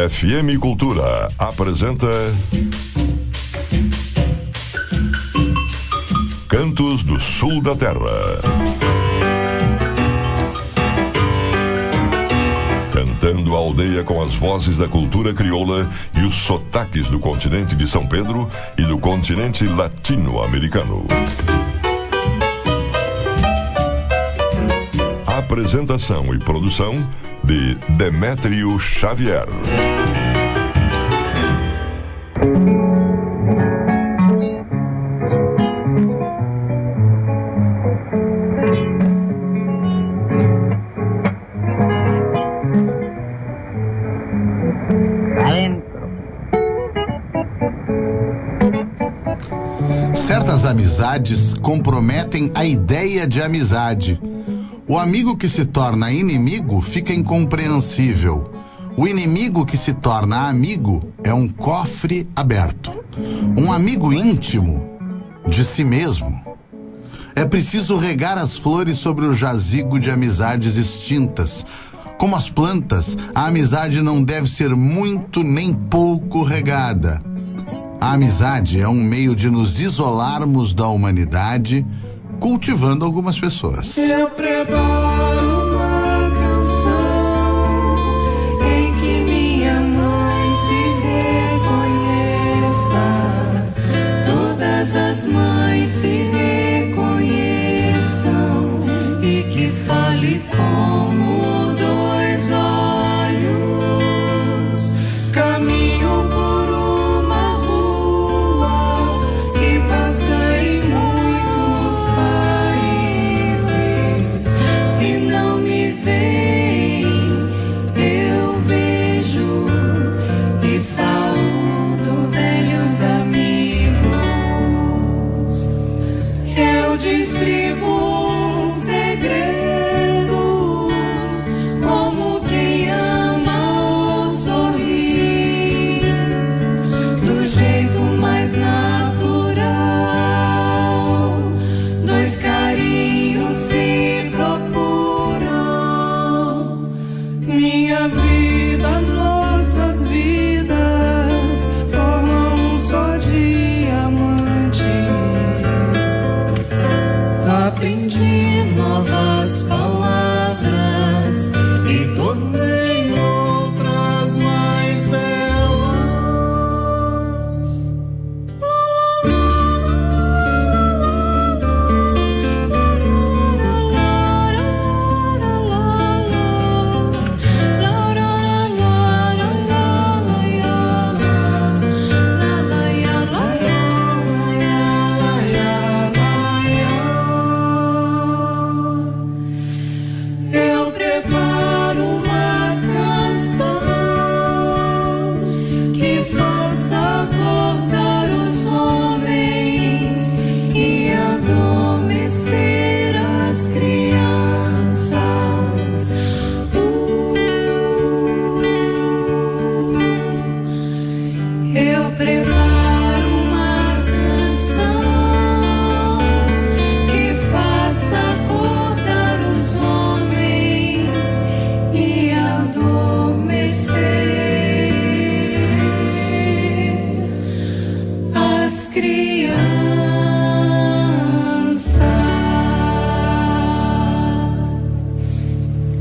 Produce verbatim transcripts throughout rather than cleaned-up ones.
F M Cultura apresenta Cantos do Sul da Terra. Cantando a aldeia com as vozes da cultura crioula e os sotaques do continente de São Pedro e do continente latino-americano. Apresentação e produção de Demétrio Xavier. Certas amizades comprometem a ideia de amizade. O amigo que se torna inimigo fica incompreensível. O inimigo que se torna amigo é um cofre aberto. Um amigo íntimo de si mesmo. É preciso regar as flores sobre o jazigo de amizades extintas. Como as plantas, a amizade não deve ser muito nem pouco regada. A amizade é um meio de nos isolarmos da humanidade, cultivando algumas pessoas. Eu preparo uma canção em que minha mãe se reconheça, todas as mães se reconheçam e que fale como dois olhos. Caminho por uma rua que passa em muitos países. Se não me veem, eu vejo e saúdo velhos amigos. Eu distribuo um segredo, como quem ama ou sorri, do jeito mais natural. Dois carinhos se procuram. Minha vida, nossas vidas formam um só diamante. Aprendi novas palavras e tornei outras mais belas. Eu preparo uma canção que faça acordar os homens e adormecer as crianças. Uh, eu preparo uma canção que faça acordar os homens e adormecer as crianças.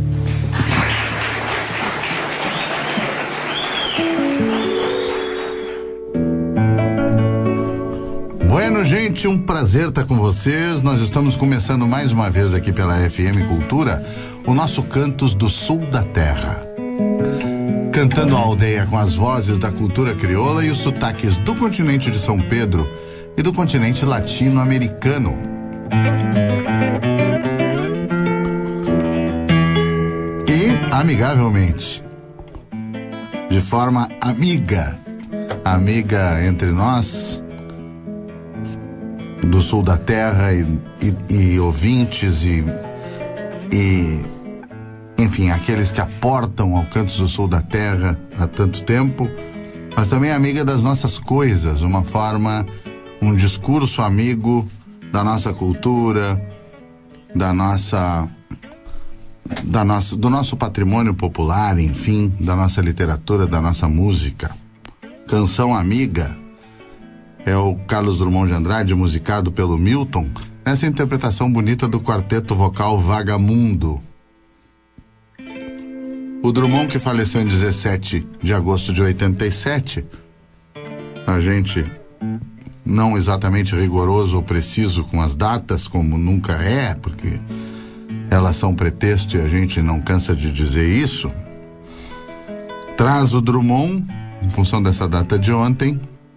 Bueno, gente, um prazer estar com vocês. Nós estamos começando mais uma vez aqui pela F M Cultura o nosso Cantos do Sul da Terra. Cantando a aldeia com as vozes da cultura crioula e os sotaques do continente de São Pedro e do continente latino-americano. E, amigavelmente, de forma amiga, amiga entre nós, do sul da terra e, e, e ouvintes e, e, enfim, aqueles que aportam ao Cantos do Sul da Terra há tanto tempo, mas também amiga das nossas coisas, uma forma, um discurso amigo da nossa cultura, da nossa da nossa, do nosso patrimônio popular, enfim, da nossa literatura, da nossa música. Canção Amiga é o Carlos Drummond de Andrade, musicado pelo Milton, nessa interpretação bonita do quarteto vocal Vagamundo. O Drummond, que faleceu em dezessete de agosto de oitenta e sete, a gente não exatamente rigoroso ou preciso com as datas, como nunca é, porque elas são pretexto e a gente não cansa de dizer isso, traz o Drummond, em função dessa data de ontem,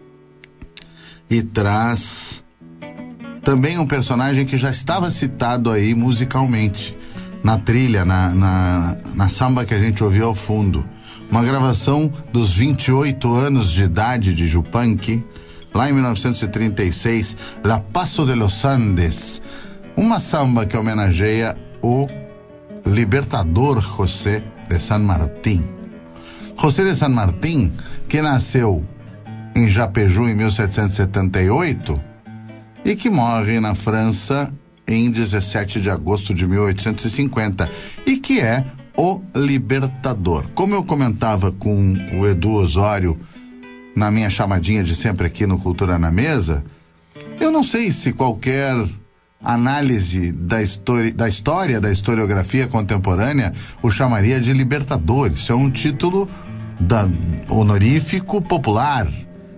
e traz também um personagem que já estava citado aí musicalmente, na trilha, na, na, na samba que a gente ouviu ao fundo. Uma gravação dos vinte e oito anos de idade de Yupanqui, lá em mil novecentos e trinta e seis, La Paso de los Andes, uma samba que homenageia o libertador José de San Martín. José de San Martín, que nasceu em Japéju em mil setecentos e setenta e oito e que morre na França em dezessete de agosto de mil oitocentos e cinquenta, e que é o libertador. Como eu comentava com o Edu Osório na minha chamadinha de sempre aqui no Cultura na Mesa, eu não sei se qualquer análise da história, da história, da historiografia contemporânea o chamaria de libertador. Isso é um título da, honorífico popular.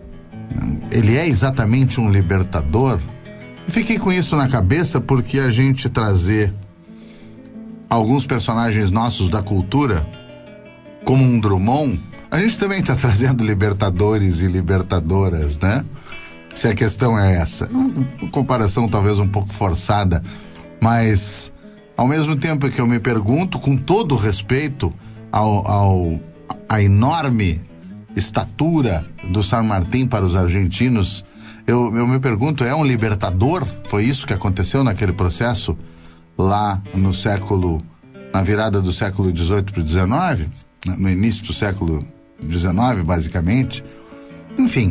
Ele é exatamente um libertador? Fiquei com isso na cabeça porque a gente trazer alguns personagens nossos da cultura, como um Drummond, a gente também está trazendo libertadores e libertadoras, né? Se a questão é essa. Uma comparação talvez um pouco forçada, mas ao mesmo tempo que eu me pergunto, com todo respeito ao, ao a enorme estatura do San Martín para os argentinos, Eu, eu me pergunto, é um libertador? Foi isso que aconteceu naquele processo lá no século, na virada do século dezoito para o dezenove, no início do século dezenove, basicamente. Enfim,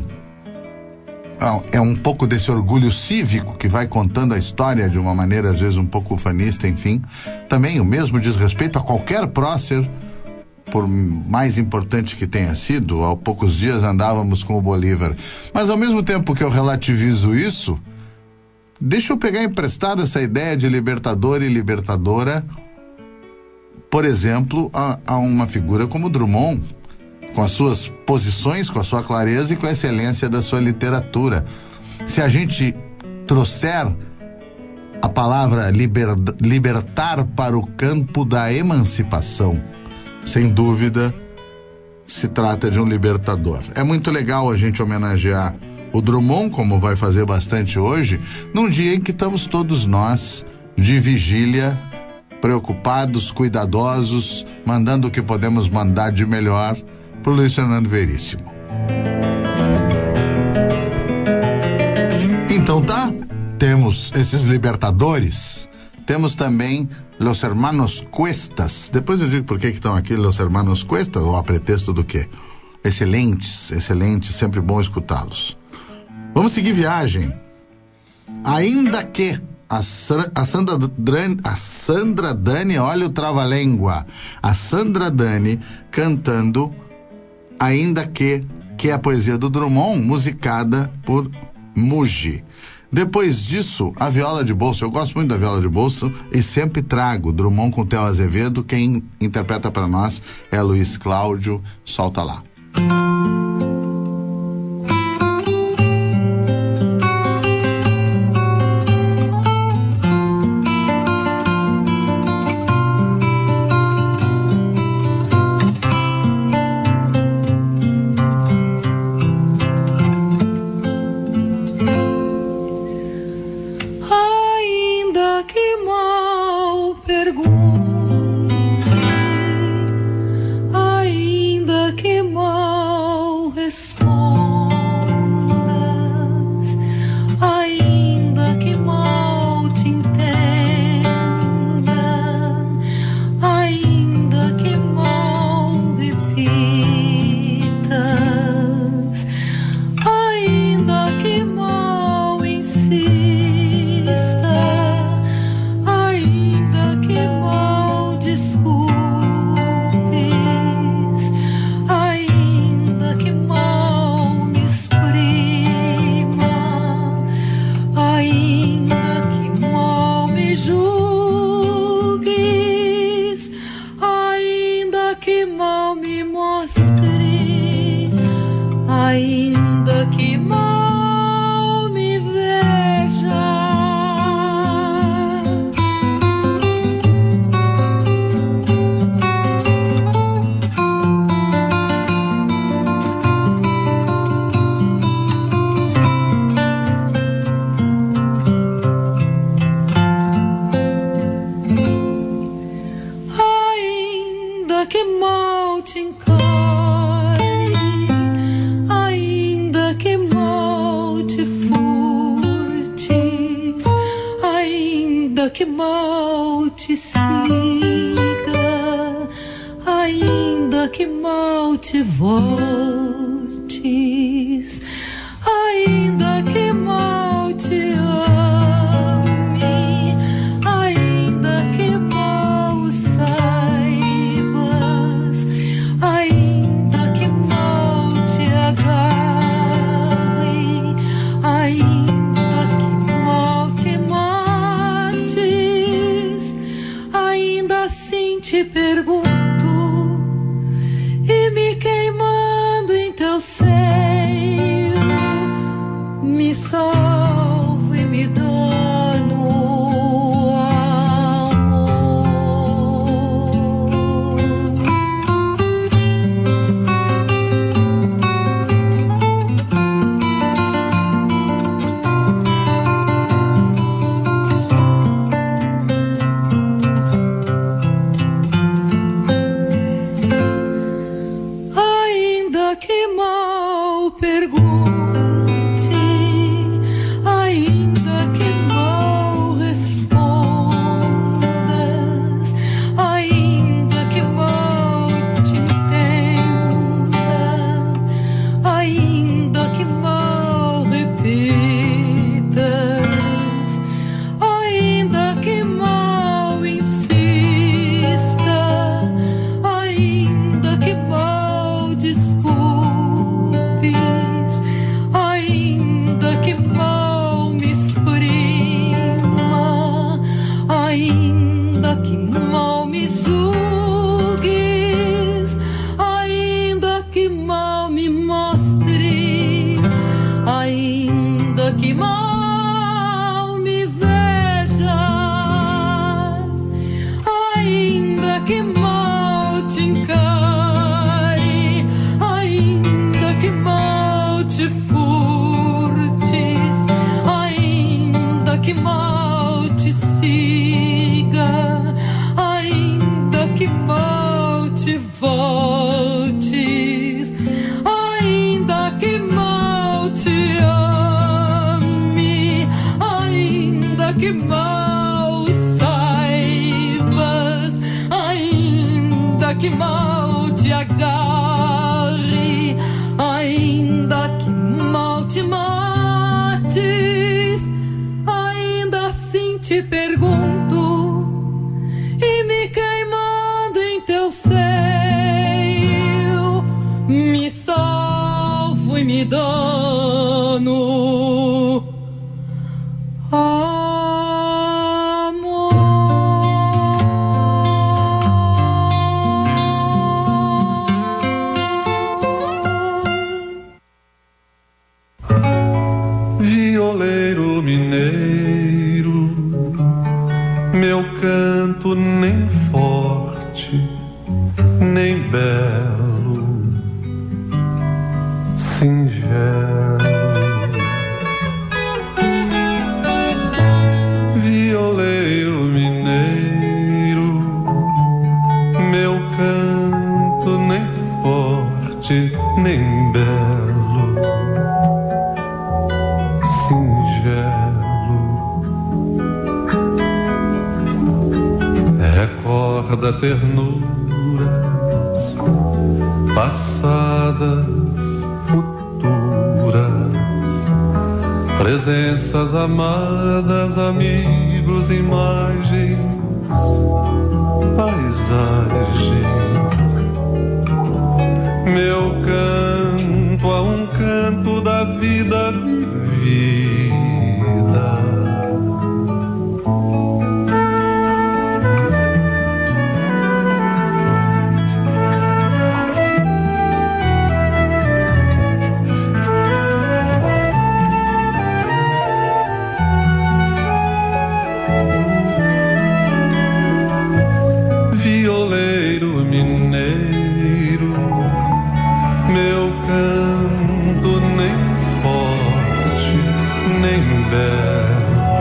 é um pouco desse orgulho cívico que vai contando a história de uma maneira às vezes um pouco ufanista, enfim. Também o mesmo diz respeito a qualquer prócer, por mais importante que tenha sido. Há poucos dias andávamos com o Bolívar. Mas ao mesmo tempo que eu relativizo isso, deixa eu pegar emprestada essa ideia de libertador e libertadora, por exemplo, a, a uma figura como Drummond, com as suas posições, com a sua clareza e com a excelência da sua literatura. Se a gente trouxer a palavra liber, libertar para o campo da emancipação, sem dúvida, se trata de um libertador. É muito legal a gente homenagear o Drummond, como vai fazer bastante hoje, num dia em que estamos todos nós de vigília, preocupados, cuidadosos, mandando o que podemos mandar de melhor para o Luiz Fernando Veríssimo. Então tá, temos esses libertadores, temos também Los Hermanos Cuestas. Depois eu digo por que estão aqui Los Hermanos Cuestas, ou a pretexto do quê? Excelentes, excelentes, sempre bom escutá-los. Vamos seguir viagem. Ainda que a, a, Sandra, a Sandra Dani, olha o trava-língua, a Sandra Dani cantando Ainda que, que é a poesia do Drummond, musicada por Muji. Depois disso, a viola de bolso. Eu gosto muito da viola de bolso e sempre trago Drummond com Theo Azevedo. Quem interpreta para nós é Luiz Cláudio. Solta lá. Ainda que mal siga, ainda que mal te voltes, ainda que mal te ame, ainda que mal saibas, ainda que mal te agarre, ainda que mal te mates, ainda assim te pergunto, e me queimando em teu seio, me salvo e me dano ainda que mal pergunte, ainda que mal respondas, ainda que mal te entenda, ainda que mal repitas, ainda que mal insista, ainda que mal desculpes, ainda que mal me exprima, ainda que mal me julgues, ainda que mal me mostre, ainda que mal me vejas, ainda que mal te encare, ainda que mal te furtes, ainda que mal te siga, ainda que mal te voltes, ainda que mal te ame, ainda que mal saibas, ainda que mal te agarre, ainda que mal te mates, ainda assim te pergunto, e me queimando em teu seio, me salvo e me dano Violeiro mineiro, meu canto nem forte, nem belo, singelo. Violeiro mineiro, meu canto nem forte, nem belo, singelo. Recorda ternuras passadas, futuras, presenças amadas, amigos, imagens, paisagens. Meu canto a um canto da vida vivida. Violeiro mineiro, meu canto nem forte, nem belo,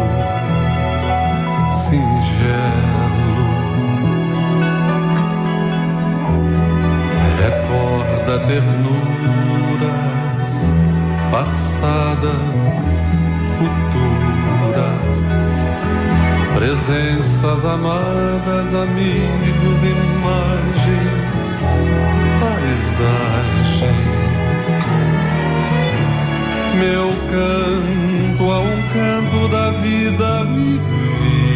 singelo. Recorda ternuras passadas, futuras, presenças presenças amadas, amigos, imagens, paisagens. Meu canto a um canto da vida vivida.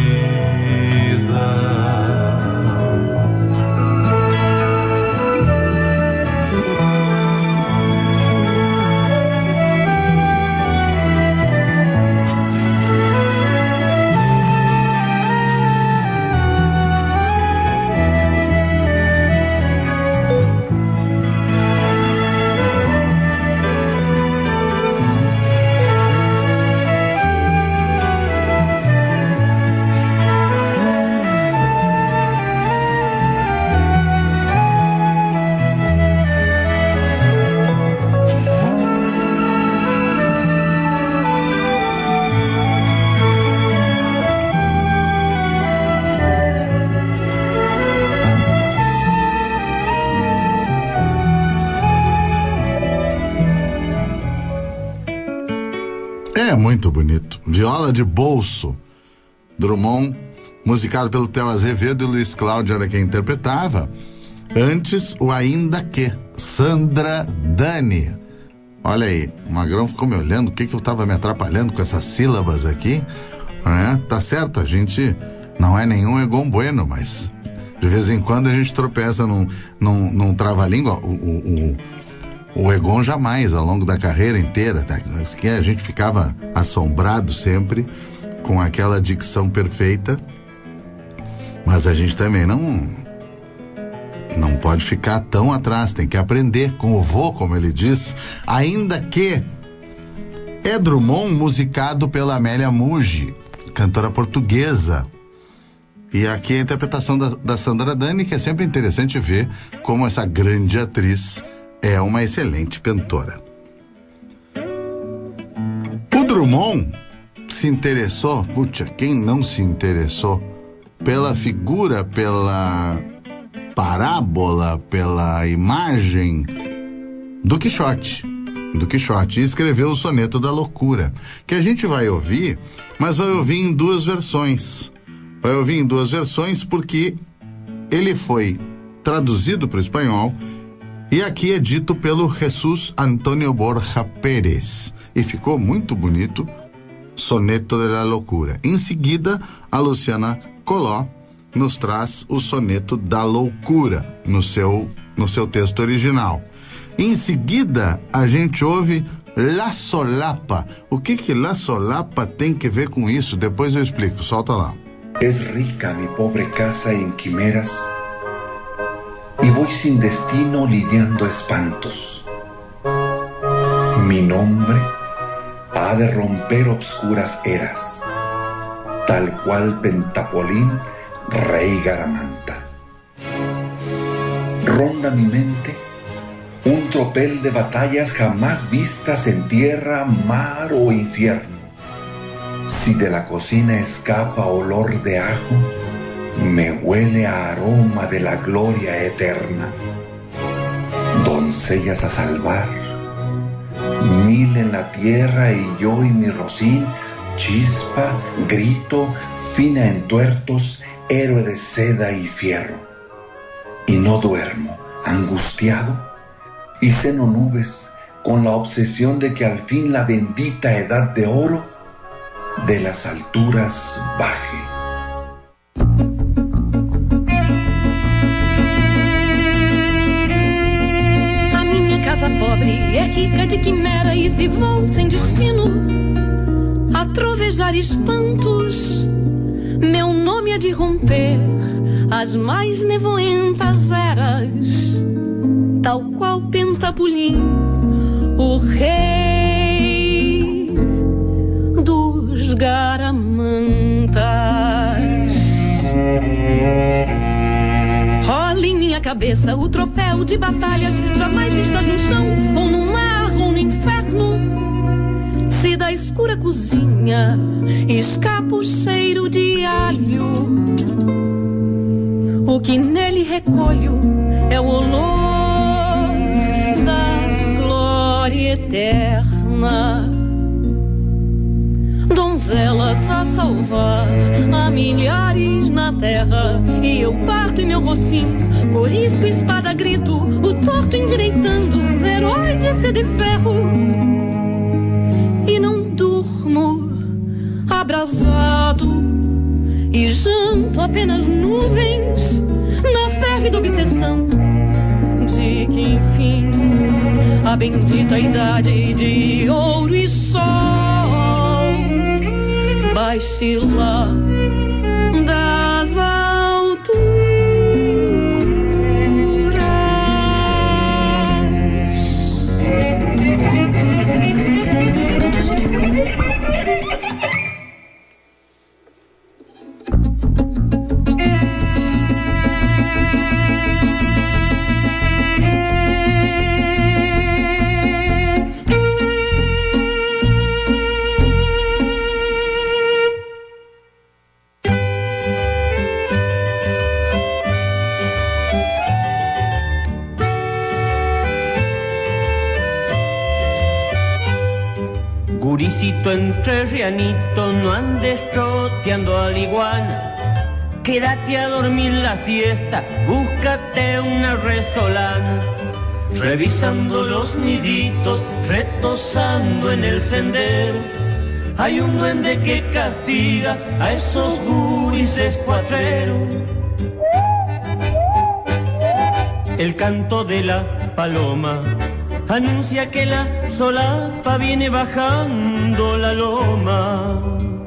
É muito bonito. Viola de bolso. Drummond, musicado pelo Theo Azevedo, e Luiz Cláudio era quem interpretava. Antes, o Ainda Que, Sandra Dani. Olha aí, o Magrão ficou me olhando, o que que eu tava me atrapalhando com essas sílabas aqui, né? Tá certo, a gente não é nenhum Egon Bueno, mas de vez em quando a gente tropeça num, num, num trava-língua. O, o, o, o Egon jamais, ao longo da carreira inteira, tá? Que a gente ficava assombrado sempre com aquela dicção perfeita, mas a gente também não não pode ficar tão atrás, tem que aprender com o vô, como ele diz. Ainda Que é Drummond, musicado pela Amélia Muji, cantora portuguesa. E aqui a interpretação da, da Sandra Dani, que é sempre interessante ver como essa grande atriz é uma excelente cantora. O Drummond se interessou, puxa, quem não se interessou pela figura, pela parábola, pela imagem do Quixote, do Quixote, e escreveu o Soneto da Loucura, que a gente vai ouvir, mas vai ouvir em duas versões. Vai ouvir em duas versões porque ele foi traduzido para o espanhol e aqui é dito pelo Jesús Antônio Borja Pérez. E ficou muito bonito, Soneto de la Loucura. Em seguida, a Luciana Coló nos traz o Soneto da Loucura no seu, no seu texto original. Em seguida, a gente ouve La Solapa. O que que La Solapa tem que ver com isso? Depois eu explico, solta lá. Es rica mi pobre casa en quimeras y voy sin destino lidiando espantos. Mi nombre ha de romper obscuras eras, tal cual Pentapolín, rey Garamanta. Ronda mi mente un tropel de batallas jamás vistas en tierra, mar o infierno. Si de la cocina escapa olor de ajo, me huele a aroma de la gloria eterna. Doncellas a salvar, mil en la tierra y yo y mi rocín, chispa, grito, fina en tuertos, héroe de seda y fierro. Y no duermo, angustiado, y ceno nubes con la obsesión de que al fin la bendita edad de oro de las alturas baje. A minha casa pobre é rica de quimera e se vou sem destino a trovejar espantos, meu nome é de romper as mais nevoentas eras, tal qual Pentapolim, o rei dos Garamantas. Rola em minha cabeça o tropel de batalhas jamais vistas no chão, ou no mar, ou no inferno. Se da escura cozinha escapa o cheiro de alho, o que nele recolho é o olor da glória eterna. donzelas a salvar, há milhares na terra, e eu parto em meu rocinho, corisco, espada, grito, o torto endireitando, herói de seda e ferro, e não durmo abrasado, e janto apenas nuvens na férvida obsessão de que enfim a bendita idade de ouro e sol baixe lá das alturas. Guricito entrerrianito, no andes troteando a la iguana. Quédate a dormir la siesta, búscate una resolana. Revisando los niditos, retosando en el sendero, hay un duende que castiga a esos gurises cuatreros. El canto de la paloma anuncia que la solapa viene bajando la loma.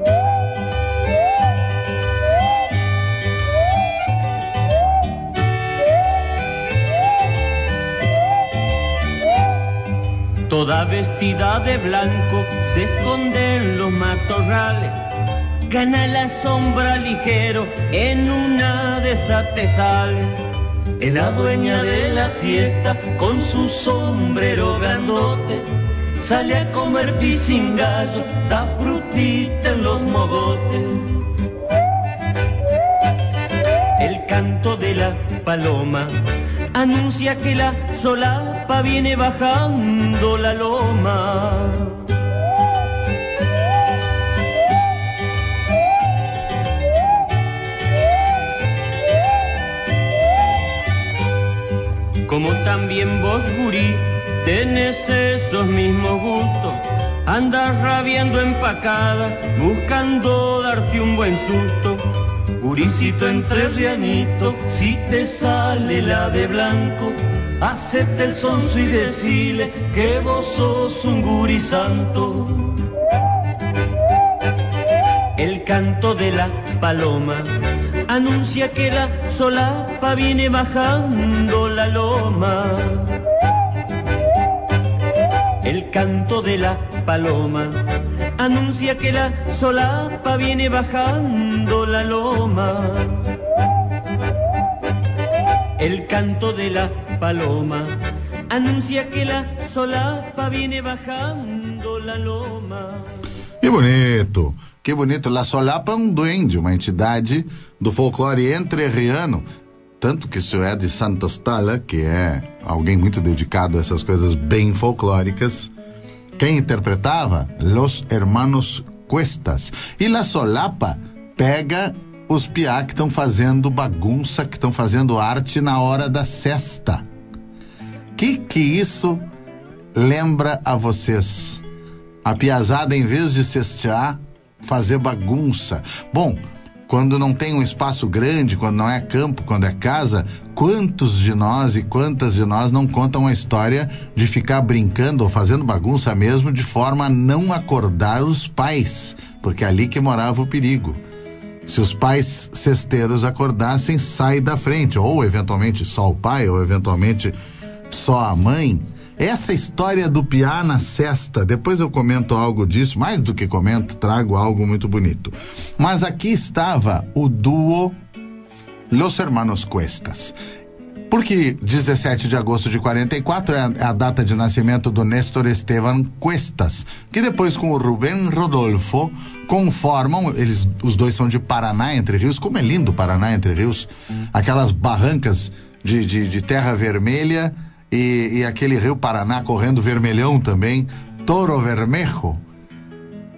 Toda vestida de blanco se esconde en los matorrales, gana la sombra ligero en una de esas te sale. Es la dueña de la siesta con su sombrero grandote, sale a comer pisingallo, da frutita en los mogotes. El canto de la paloma anuncia que la solapa viene bajando la loma. Como también vos, gurí, tenés esos mismos gustos, andas rabiando empacada, buscando darte un buen susto. Guricito entrerrianito, si te sale la de blanco, acepta el sonso y decile que vos sos un guri santo. El canto de la paloma anuncia que la solapa viene bajando la loma. El canto de la paloma anuncia que la solapa viene bajando la loma. El canto de la paloma anuncia que la solapa viene bajando la loma. Que bonito, que bonito. La Solapa é um duende, uma entidade do folclore entrerriano. Tanto que isso é de Santos Tala, que é alguém muito dedicado a essas coisas bem folclóricas. Quem interpretava? Los Hermanos Cuestas. E La Solapa pega os piá que estão fazendo bagunça, que estão fazendo arte na hora da sesta. Que que isso lembra a vocês? A piazada, em vez de cestear, fazer bagunça. Bom, quando não tem um espaço grande, quando não é campo, quando é casa, quantos de nós e quantas de nós não contam a história de ficar brincando ou fazendo bagunça mesmo, de forma a não acordar os pais, porque é ali que morava o perigo. Se os pais cesteiros acordassem, sai da frente, ou eventualmente só o pai, ou eventualmente só a mãe. Essa história do piá na cesta, depois eu comento algo disso, mais do que comento, trago algo muito bonito. Mas aqui estava o duo Los Hermanos Cuestas. Porque dezessete de agosto de quarenta e quatro é a, é a data de nascimento do Néstor Esteban Cuestas, que depois com o Rubén Rodolfo conformam, eles, os dois são de Paraná, Entre Rios. Como é lindo Paraná, Entre Rios, aquelas barrancas de, de, de terra vermelha e, e aquele rio Paraná correndo vermelhão também, Toro Vermelho.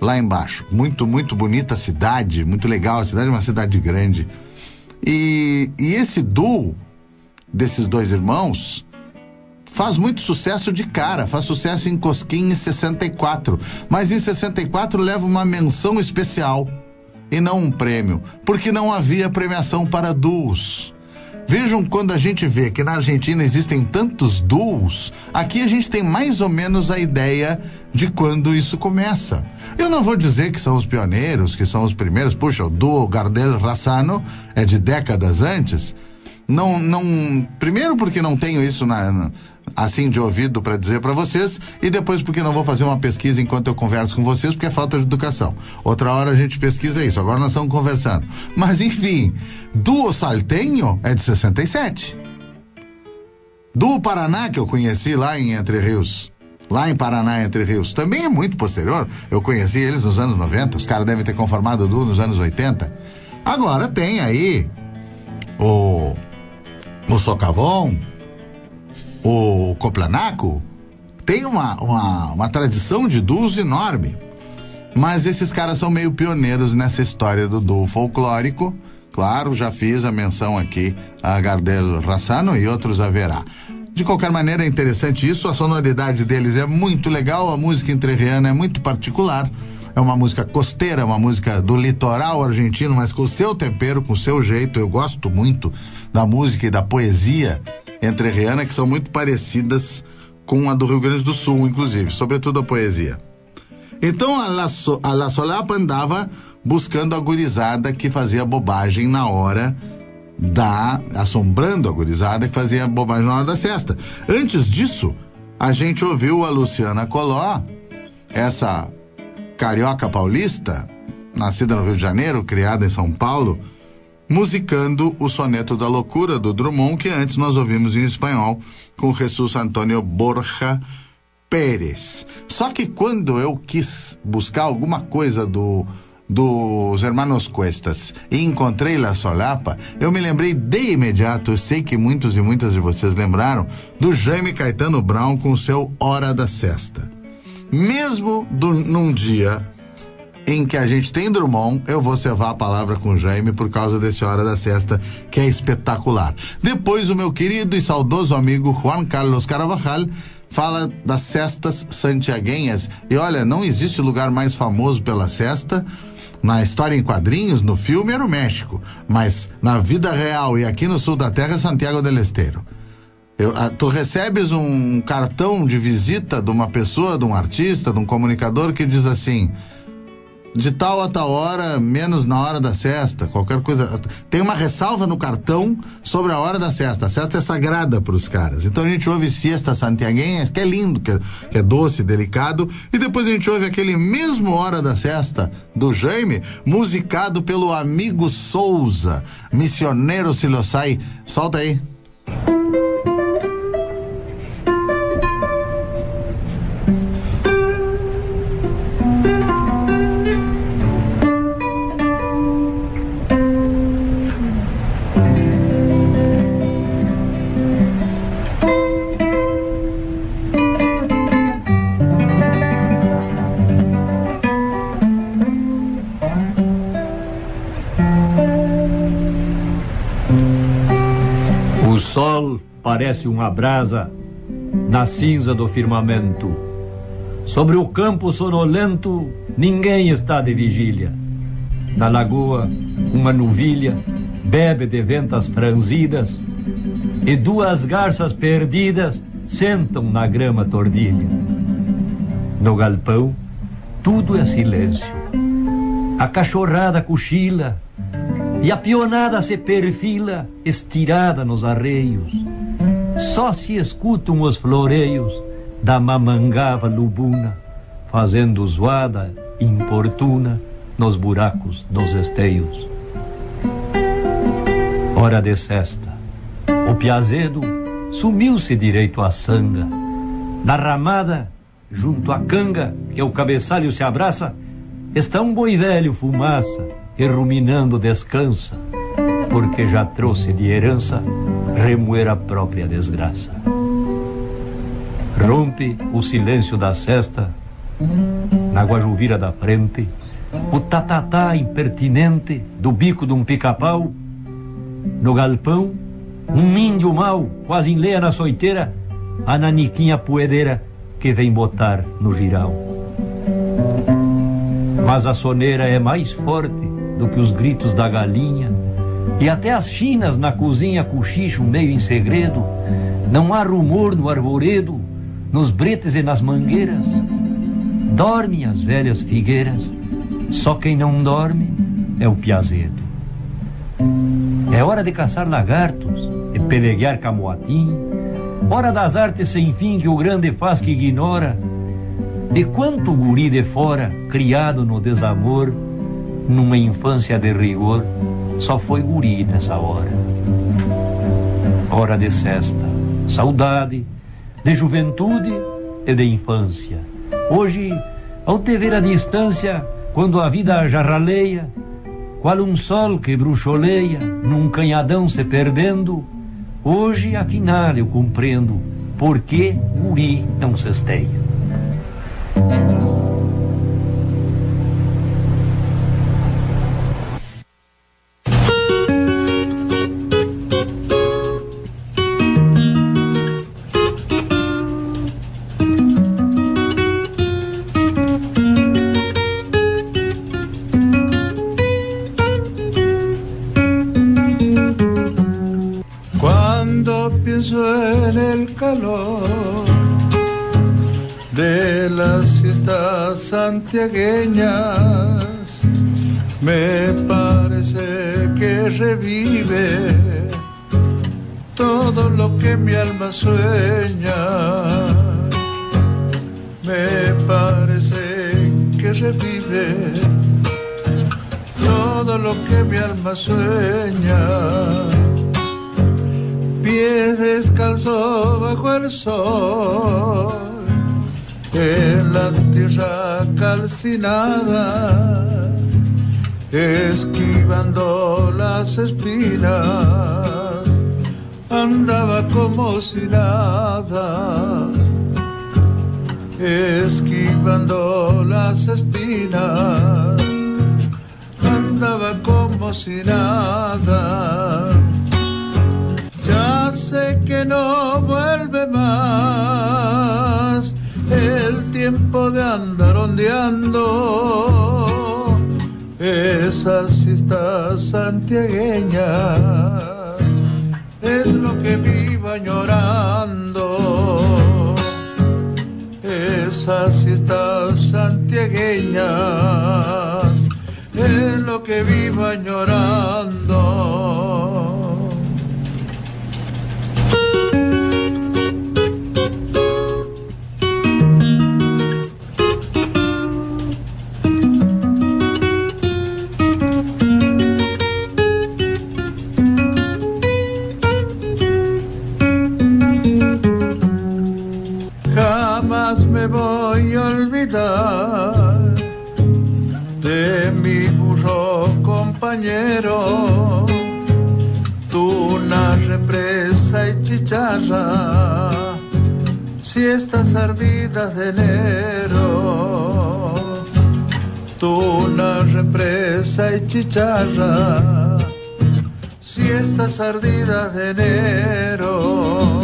lá embaixo. Muito, muito bonita a cidade, muito legal. A cidade é uma cidade grande. E, e esse duo desses dois irmãos faz muito sucesso de cara, faz sucesso em Cosquinha em sessenta e quatro, mas em sessenta e quatro leva uma menção especial e não um prêmio, porque não havia premiação para duos. Vejam, quando a gente vê que na Argentina existem tantos duos, aqui a gente tem mais ou menos a ideia de quando isso começa. Eu não vou dizer que são os pioneiros, que são os primeiros. Puxa, o duo Gardel-Razzano é de décadas antes. Não, não, primeiro porque não tenho isso na, na, assim de ouvido para dizer para vocês, e depois porque não vou fazer uma pesquisa enquanto eu converso com vocês, porque é falta de educação. Outra hora a gente pesquisa isso, agora nós estamos conversando. Mas enfim, Duo Salteño é de sessenta e sete. Duo Paraná, que eu conheci lá em Entre Rios, lá em Paraná, Entre Rios, também é muito posterior. Eu conheci eles nos anos noventa, os caras devem ter conformado o duo nos anos oitenta. Agora tem aí o o Socavón, o Coplanaco. Tem uma, uma, uma tradição de duos enorme, mas esses caras são meio pioneiros nessa história do duo folclórico. Claro, já fiz a menção aqui a Gardel-Razzano e outros haverá. De qualquer maneira, é interessante isso, a sonoridade deles é muito legal, a música entrerriana é muito particular. É uma música costeira, uma música do litoral argentino, mas com o seu tempero, com o seu jeito. Eu gosto muito da música e da poesia entrerriana, que são muito parecidas com a do Rio Grande do Sul, inclusive, sobretudo a poesia. Então a La, so, a La Solapa andava buscando a gurizada que fazia bobagem na hora da... assombrando a gurizada que fazia bobagem na hora da sesta. Antes disso, a gente ouviu a Luciana Coló, essa carioca paulista, nascida no Rio de Janeiro, criada em São Paulo, musicando o Soneto da Loucura, do Drummond, que antes nós ouvimos em espanhol, com Jesus Antônio Borja Pérez. Só que quando eu quis buscar alguma coisa do dos Hermanos Cuestas e encontrei La Solapa, eu me lembrei de imediato, eu sei que muitos e muitas de vocês lembraram, do Jaime Caetano Brown com o seu Hora da Sesta. Mesmo do, num dia em que a gente tem Drummond, eu vou cevar a palavra com o Jaime por causa desse Hora da Sesta, que é espetacular. Depois o meu querido e saudoso amigo Juan Carlos Carabajal fala das cestas santiaguenhas. E olha, não existe lugar mais famoso pela cesta. Na história em quadrinhos, no filme, era o México, mas na vida real e aqui no sul da terra é Santiago del Estero. Eu, a, tu recebes um cartão de visita de uma pessoa, de um artista, de um comunicador que diz assim: de tal a tal hora, menos na hora da sesta, qualquer coisa. Tem uma ressalva no cartão sobre a hora da sesta. A sesta é sagrada para os caras. Então a gente ouve Siesta Santiaguenhas, que é lindo, que é, que é doce, delicado, e depois a gente ouve aquele mesmo Hora da Sesta do Jaime, musicado pelo amigo Souza, Missioneiro Silosai. Solta aí. O sol parece uma brasa na cinza do firmamento. Sobre o campo sonolento, ninguém está de vigília. Na lagoa, uma novilha bebe de ventas franzidas e duas garças perdidas sentam na grama tordilha. No galpão, tudo é silêncio. A cachorrada cochila e a pionada se perfila, estirada nos arreios. Só se escutam os floreios da mamangava lubuna, fazendo zoada importuna nos buracos dos esteios. Hora de sesta, o piazedo sumiu-se direito à sanga. Na ramada, junto à canga, que o cabeçalho se abraça, está um boi velho fumaça, que ruminando descansa, porque já trouxe de herança remoer a própria desgraça. Rompe o silêncio da sesta Na guajuvira da frente, o tatatá impertinente do bico de um pica-pau. No galpão, um índio mau, quase enleia na soiteira, a naniquinha poedeira que vem botar no giral. Mas a soneira é mais forte do que os gritos da galinha, e até as chinas na cozinha cochicham meio em segredo. Não há rumor no arvoredo, nos bretes e nas mangueiras. Dormem as velhas figueiras, só quem não dorme é o piazedo. É hora de caçar lagartos e peleguear camoatim, hora das artes sem fim que o grande faz que ignora. E quanto guri de fora, criado no desamor, numa infância de rigor, só foi guri nessa hora. Hora de cesta, saudade, de juventude e de infância. Hoje, ao te ver a distância, quando a vida já raleia, qual um sol que bruxoleia, num canhadão se perdendo, hoje afinal eu compreendo por que guri não cesteia. En el calor de las siestas santiagueñas, me parece que revive todo lo que mi alma sueña. Me parece que revive todo lo que mi alma sueña. Pies descalzo bajo el sol, en la tierra calcinada, esquivando las espinas, andaba como si nada, esquivando las espinas, andaba como si nada. Ya sé que no vuelve más el tiempo de andar ondeando esas siestas santiagueñas, es lo que vivo añorando, esas siestas santiagueñas, es lo que vivo añorando. Me voy a olvidar de mi burro compañero, tuna, represa y chicharra, siestas ardidas de enero, tuna, represa y chicharra, siestas ardidas de enero.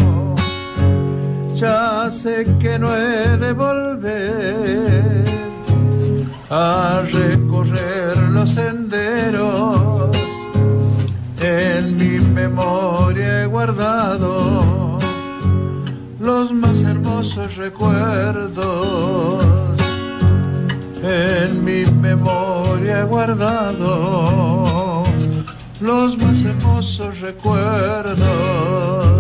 Ya sé que no he de volver a recorrer los senderos, en mi memoria he guardado los más hermosos recuerdos, en mi memoria he guardado los más hermosos recuerdos.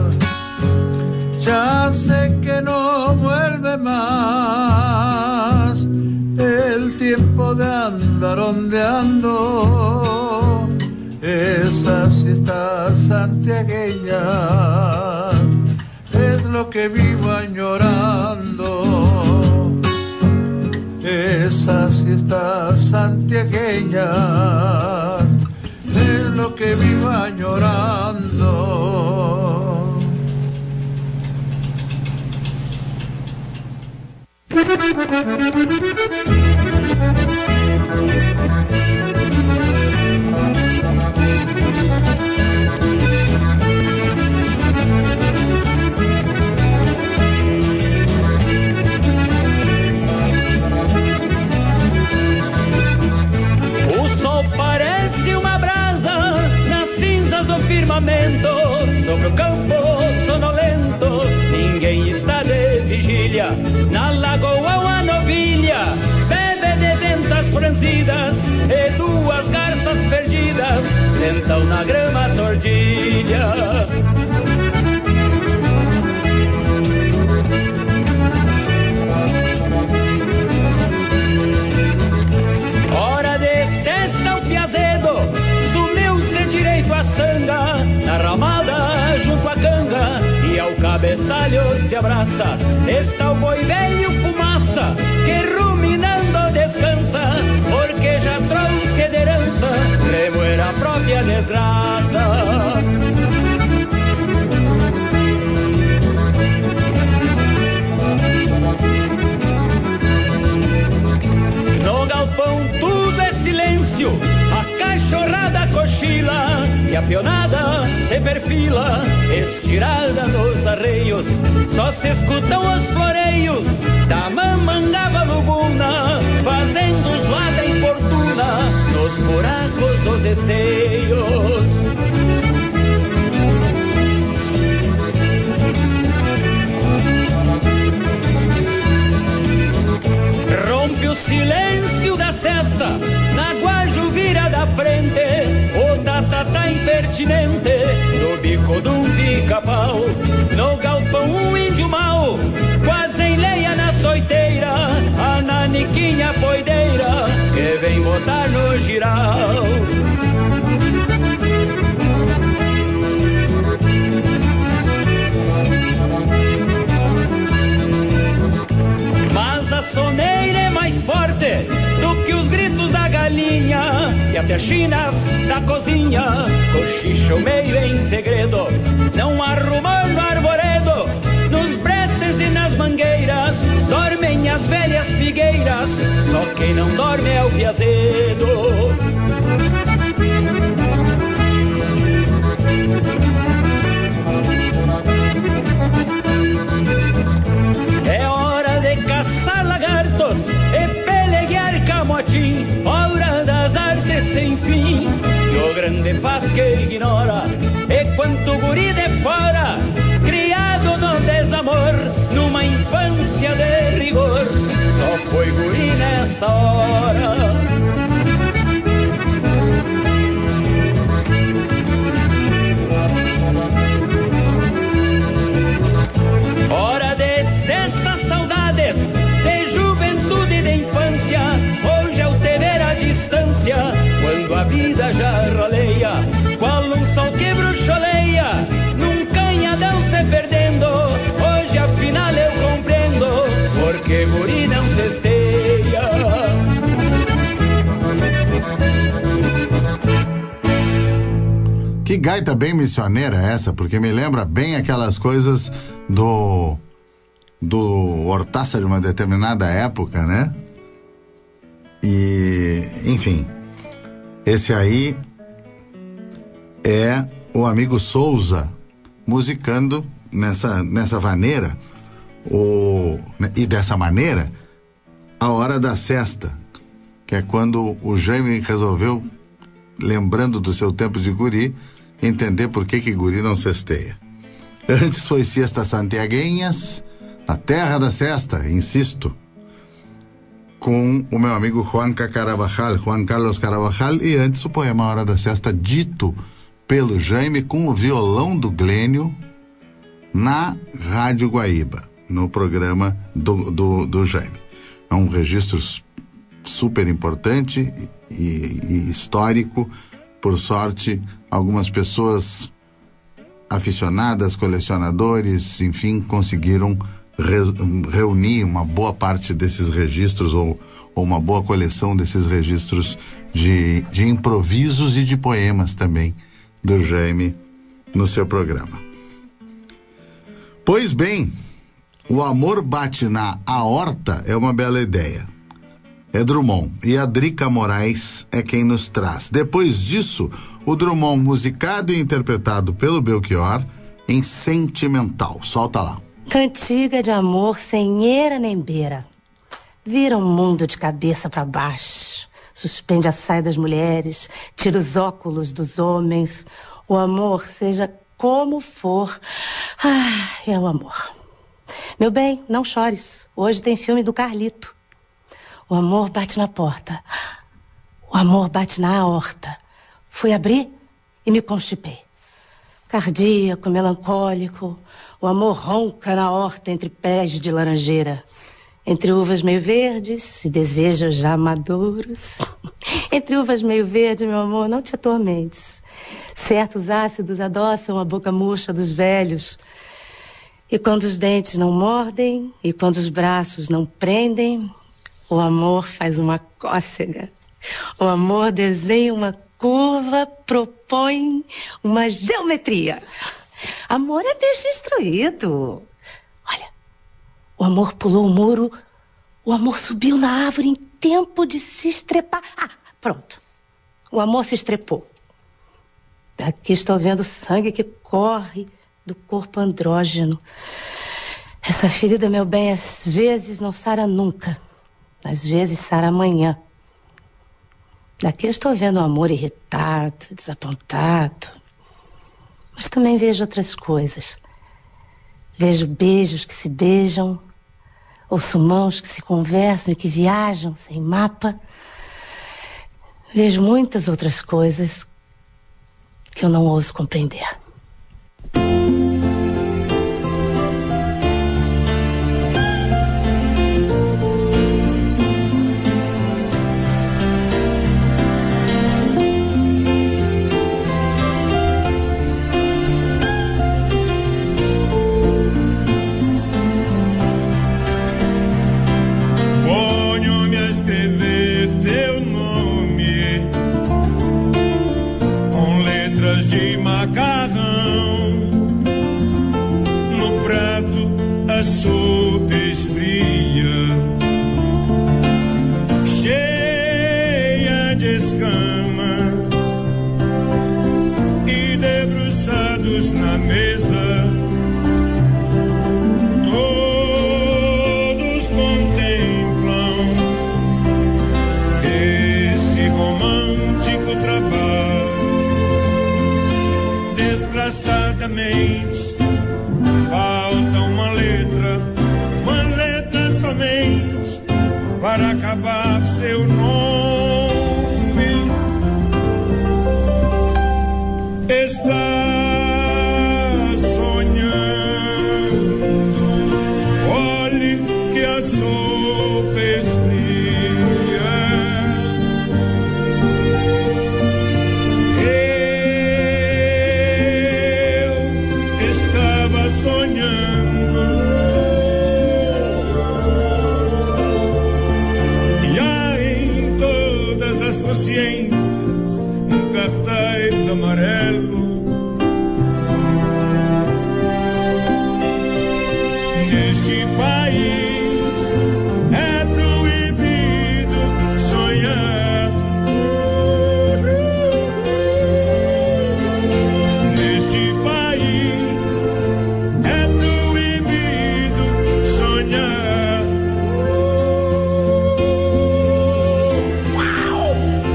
Ya sé que no vuelve más el tiempo de andar ondeando esas siestas santiagueñas, es lo que vivo añorando, esas siestas santiagueñas, es lo que vivo añorando. vento, sobre o campo sonolento, ninguém está de vigília. Na lagoa uma novilha bebe de ventas franzidas e duas garças perdidas sentam na grama tordilha. Hora de cesta o piazedo sumiu-se direito a sanga, na ramada junto à canga e ao cabeçalho se abraça. Está o boi velho fumaça que ruminando descansa, porque já trouxe de herança remoer a própria desgraça. No galpão tudo é silêncio, a cachorrada cochila e a pionada se perfila, estirada nos arreios. Só se escutam os floreios da mamangava luguna, fazendo zoada importuna nos buracos dos esteios. Rompe o silêncio da cesta, na guajuvira da frente, o tatatá impertinente, no bico de um pica-pau. No galpão um índio mau, quase enleia na soiteira, a naniquinha poideira, que vem botar no giral. Mas a soneira é mais forte do que os gritos da galinha, e até chinas da cozinha cochicham meio em segredo. Não há rumor no arvoredo, nos bretes e nas mangueiras dormem as velhas figueiras, só quem não dorme é o piazedo. É hora de caçar lagartos e peleguear camotim, hora das artes sem fim, que o grande faz que ignora. E quanto guri de fora, criado no desamor, numa infância de rigor, só foi guri nessa hora. Hora de cestas saudades, de juventude e de infância, hoje ao te ver à distância, quando a vida já raleia, qual um sol que bruxoleia, num canhadão se perdendo, hoje afinal eu compreendo, porque guri não cesteia. Que gaita bem missioneira essa, porque me lembra bem aquelas coisas do do Hortaça de uma determinada época, né? E, enfim, esse aí é o amigo Souza musicando nessa, nessa vaneira o, e dessa maneira a hora da sesta, que é quando o Jaime resolveu, lembrando do seu tempo de guri, entender por que que guri não cesteia. Antes foi Siestas Santiaguenhas, a terra da cesta, insisto, com o meu amigo Juan Carabajal, Juan Carlos Carabajal, e antes o poema Hora da Sesta, dito pelo Jaime com o violão do Glênio na Rádio Guaíba, no programa do, do, do Jaime. É um registro super importante e, e histórico. Por sorte, algumas pessoas aficionadas, colecionadores, enfim, conseguiram re, reunir uma boa parte desses registros ou, ou uma boa coleção desses registros de, de improvisos e de poemas também do Jaime no seu programa. Pois bem, o amor bate na aorta é uma bela ideia. É Drummond, e a Drica Moraes é quem nos traz. Depois disso, o Drummond musicado e interpretado pelo Belchior em Sentimental. Solta lá. Cantiga de amor sem eira nem beira. Vira o mundo de cabeça para baixo. Suspende a saia das mulheres, tira os óculos dos homens. O amor seja como for. Ah, é o amor. Meu bem, não chores. Hoje tem filme do Carlito. O amor bate na porta. O amor bate na horta. Fui abrir e me constipei. Cardíaco, melancólico. O amor ronca na horta entre pés de laranjeira. Entre uvas meio verdes e desejos já maduros. Entre uvas meio verdes, meu amor, não te atormentes. Certos ácidos adoçam a boca murcha dos velhos. E quando os dentes não mordem, e quando os braços não prendem, o amor faz uma cócega. O amor desenha uma curva, propõe uma geometria. Amor é bicho instruído. Olha, o amor pulou o muro, o amor subiu na árvore em tempo de se estrepar. Ah, pronto. O amor se estrepou. Aqui estou vendo o sangue que corre do corpo andrógeno. Essa ferida, meu bem, às vezes não sara nunca. Às vezes sara amanhã. Daqui eu estou vendo o amor irritado, desapontado. Mas também vejo outras coisas. Vejo beijos que se beijam, ouço mãos que se conversam e que viajam sem mapa. Vejo muitas outras coisas que eu não ouso compreender. Falta uma letra, uma letra somente para acabar seu nome. Está sonhando, olhe que a sopa esfria. Sonhando, e há em todas as consciências um cartaz amarelo. Neste país é proibido sonhar. Neste país é proibido sonhar. Uau!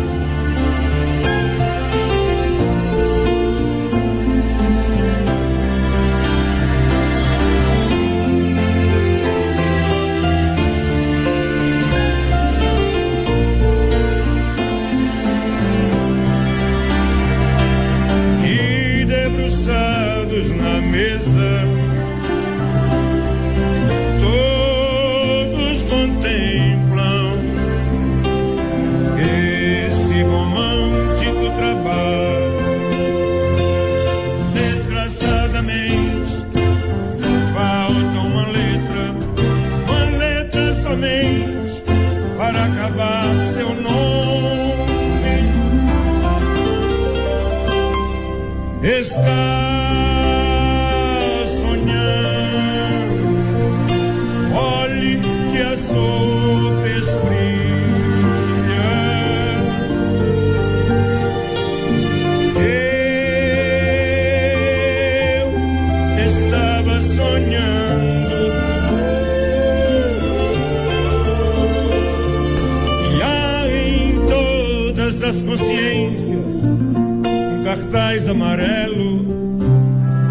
E debruçados na mesa, todos contemplam esse romântico trabalho. Desgraçadamente, falta uma letra, uma letra somente para acabar seu nome. Está olhe que a sopa esfria. Eu estava sonhando, e há em todas as consciências um cartaz amarelo.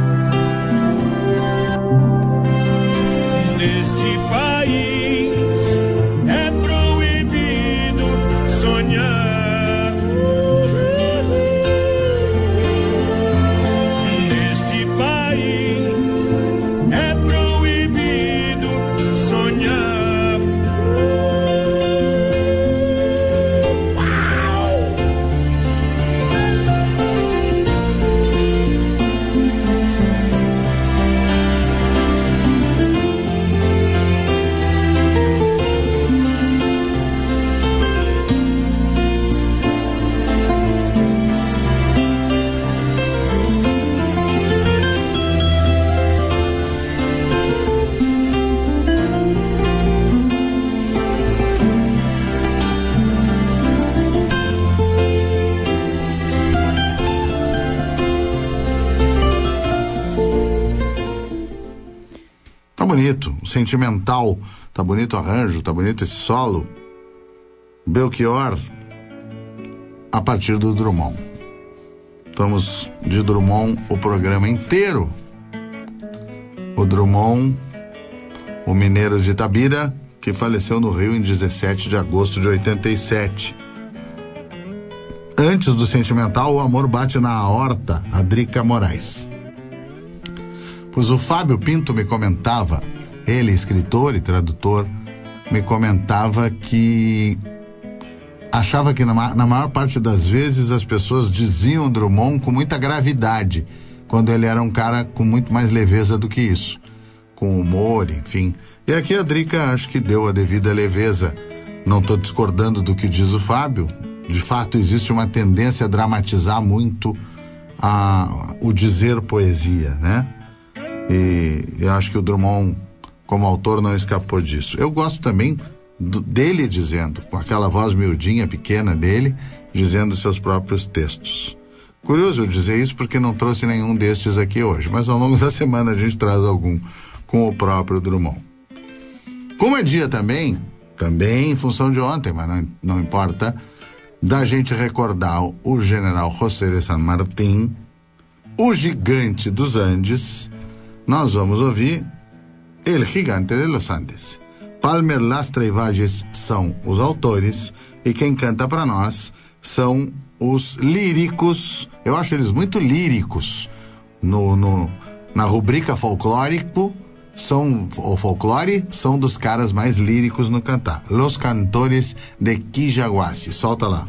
bonito, sentimental, tá bonito o arranjo, tá bonito esse solo. Belchior, a partir do Drummond. Estamos de Drummond o programa inteiro. O Drummond, o mineiro de Itabira, que faleceu no Rio em dezessete de agosto de oitenta e sete. Antes do sentimental, o amor bate na aorta, a Drica Moraes. Pois o Fábio Pinto me comentava, ele, escritor e tradutor, me comentava que achava que na, na maior parte das vezes as pessoas diziam Drummond com muita gravidade, quando ele era um cara com muito mais leveza do que isso, com humor, enfim. E aqui a Drica acho que deu a devida leveza. Não estou discordando do que diz o Fábio. De fato, existe uma tendência a dramatizar muito a, o dizer poesia, né? E eu acho que o Drummond, como autor, não escapou disso. Eu gosto também do, dele dizendo, com aquela voz miudinha, pequena dele, dizendo seus próprios textos. Curioso eu dizer isso porque não trouxe nenhum destes aqui hoje, mas ao longo da semana a gente traz algum com o próprio Drummond. Como é dia também, também em função de ontem, mas não, não importa, da gente recordar o general José de San Martín, o gigante dos Andes, nós vamos ouvir El Gigante de los Andes. Palmer Lastra e Vages são os autores e quem canta para nós são os líricos. Eu acho eles muito líricos. No, no, na rubrica folclórico, são, o folclore são dos caras mais líricos no cantar. Los Cantores de Quijaguasi. Solta lá.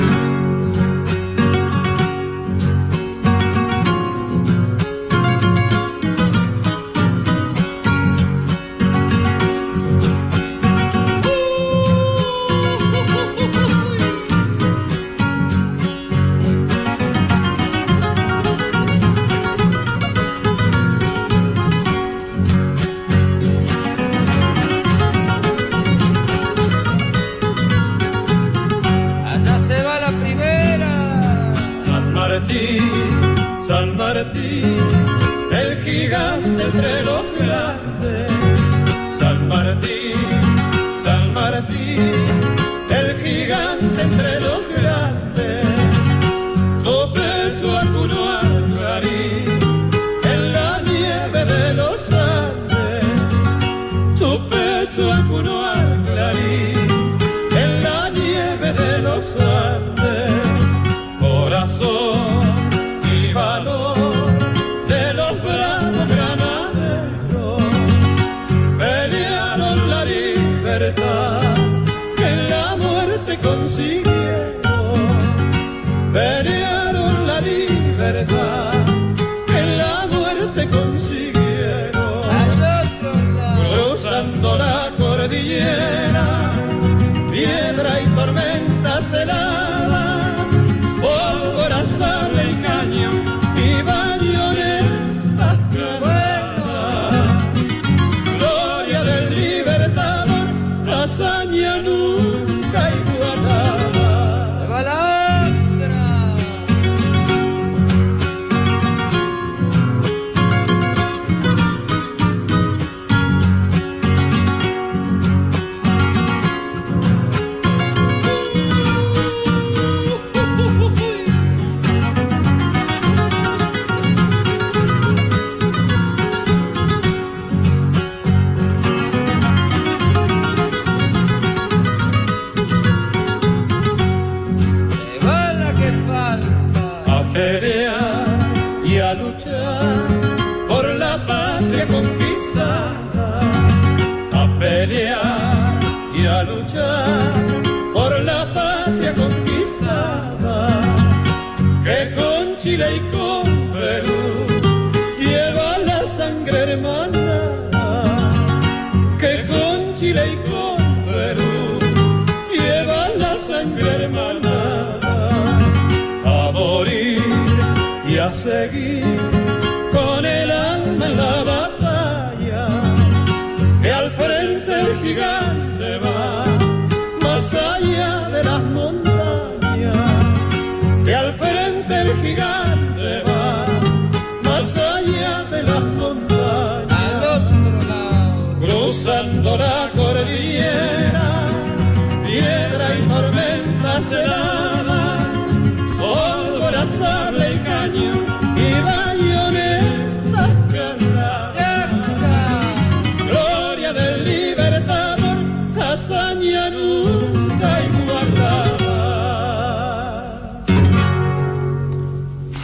Seguir con el alma en la batalla, que al frente el gigante va más allá de las montañas, que al frente el gigante va más allá de las montañas.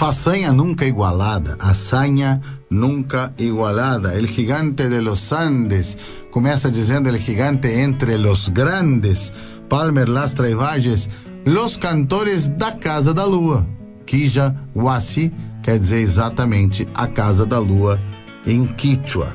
Hazaña nunca igualada, hazaña nunca igualada. El gigante de los Andes, começa dizendo el gigante entre los grandes. Palmer Lastra e Vages, los cantores da Casa da Lua. Quija Huasi quer dizer exatamente a Casa da Lua em Quichua.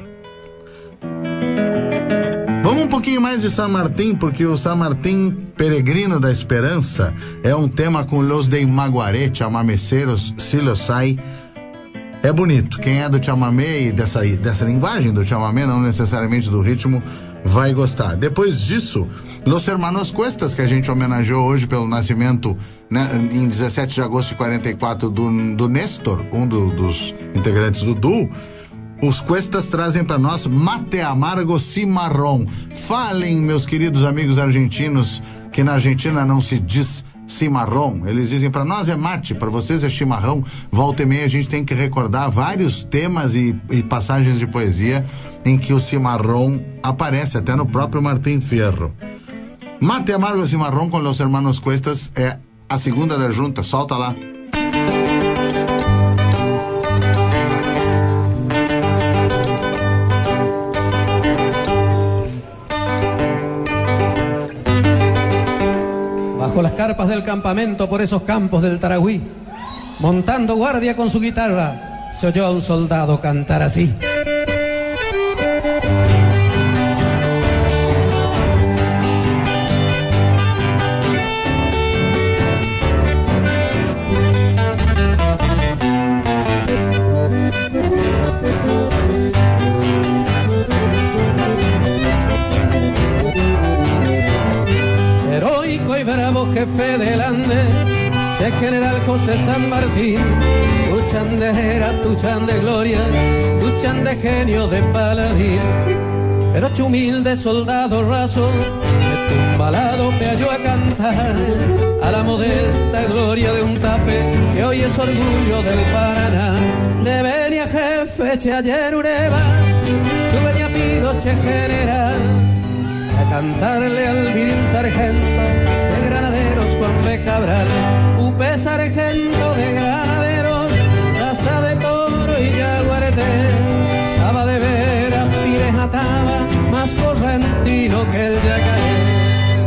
Vamos um pouquinho mais de San Martín, porque o San Martín Peregrino da Esperança é um tema com los de Maguaré, chamameceros, se los sai. É bonito. Quem é do chamamé e dessa, dessa linguagem do chamamé, não necessariamente do ritmo, vai gostar. Depois disso, Los Hermanos Cuestas, que a gente homenageou hoje pelo nascimento, né, em dezessete de agosto de quarenta e quatro do, do Néstor, um do, dos integrantes do duo. Os Cuestas trazem para nós Mate Amargo Cimarrón. Falem, meus queridos amigos argentinos, que na Argentina não se diz cimarrón. Eles dizem para nós é mate, para vocês é chimarrão. Volta e meia a gente tem que recordar vários temas e, e passagens de poesia em que o cimarrón aparece, até no próprio Martín Fierro. Mate Amargo Cimarrón com Los Hermanos Cuestas é a segunda da junta. Solta lá. Bajo las carpas del campamento, por esos campos del Tarahui, montando guardia con su guitarra, se oyó a un soldado cantar así. Jefe del Andes, el general José San Martín, tu chandera, tu chan de gloria, tu chan de genio de paladín. Pero ocho humilde soldado raso, de tumbalado me halló a cantar a la modesta gloria de un tape que hoy es orgullo del Paraná. De venia jefe, che ayer ureba, tu venía pido, che general, a cantarle al vil sargento de granaderos Juan B. Cabral, upe sargento de granaderos, raza de toro y yaguareté, estaba de vera, pires ataba, más correntino que el yacaré.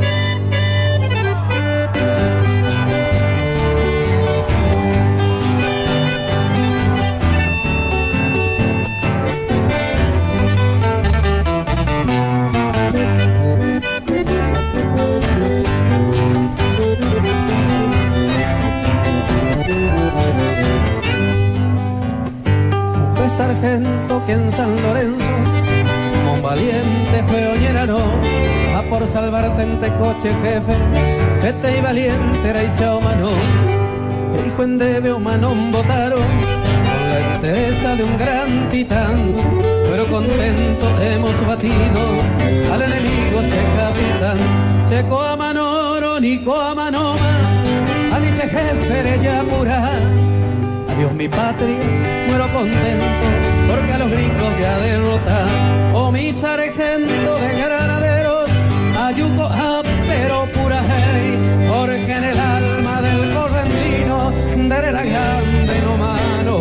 Sargento que en San Lorenzo, como un valiente fue Oñerano, a por salvarte en Tecoche, jefe, vete y valiente era y chao mano, el hijo en debe o manón votaron, con la entereza de un gran titán, pero contento hemos batido al enemigo, che capitán, che coa manoro, ni coa manoma, alice jefe de Yapurá. Dios mi patria, muero contento, porque a los gringos ya derrotar. Oh mi sargento de granaderos, ayuco a pero pura hey, porque en el alma del correntino, de la grande no mano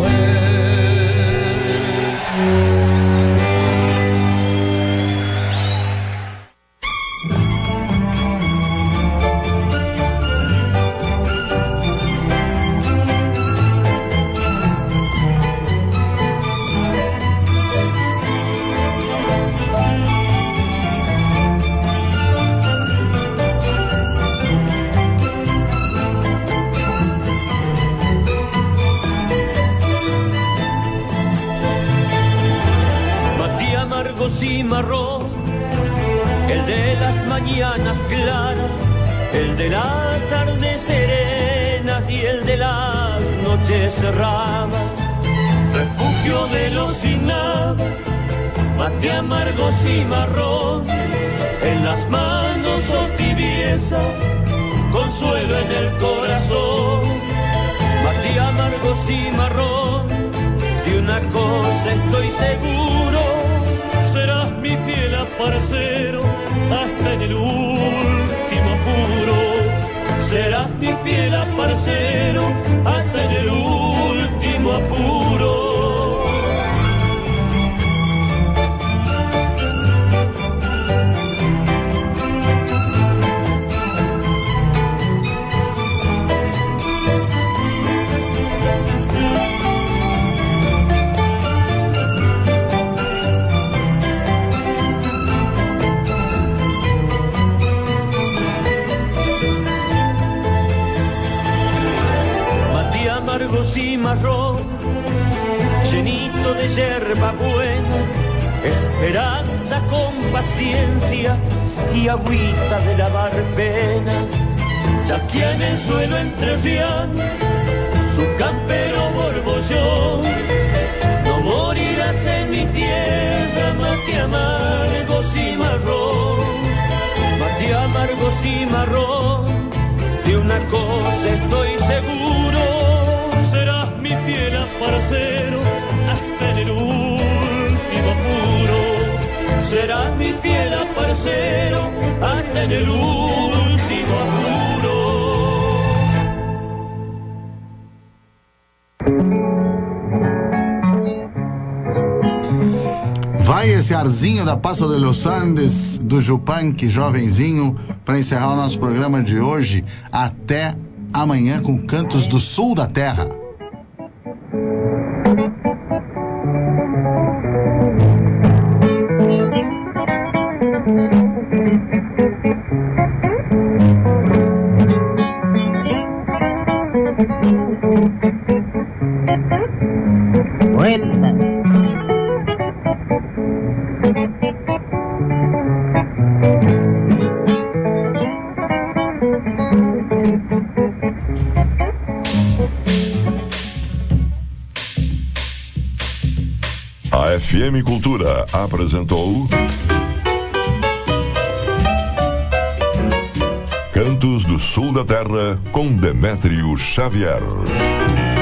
cimarrón, el de las mañanas claras, el de las tardes serenas y el de las noches cerradas, refugio de los sin nada, mate amargo cimarrón, en las manos oh tibieza, consuelo en el corazón, mate amargo cimarrón, de una cosa estoy seguro, serás mi fiel aparcero hasta en el último apuro. Serás mi fiel aparcero hasta en el último hierba buena, esperanza con paciencia y agüita de lavar penas. Chasquea en el suelo entrerriano su campero borbollón. No morirás en mi tierra, mate amargo cimarrón, mate amargo cimarrón. De una cosa estoy seguro, serás mi fiel aparcero hasta en el último apuro. Serás mi fiel aparcero hasta en el último apuro. Vai esse arzinho da Paso de los Andes, do Yupanqui Jovenzinho, para encerrar o nosso programa de hoje. Até amanhã com Cantos do Sul da Terra. A F M Cultura apresentou Cantos do Sul da Terra com Demétrio Xavier.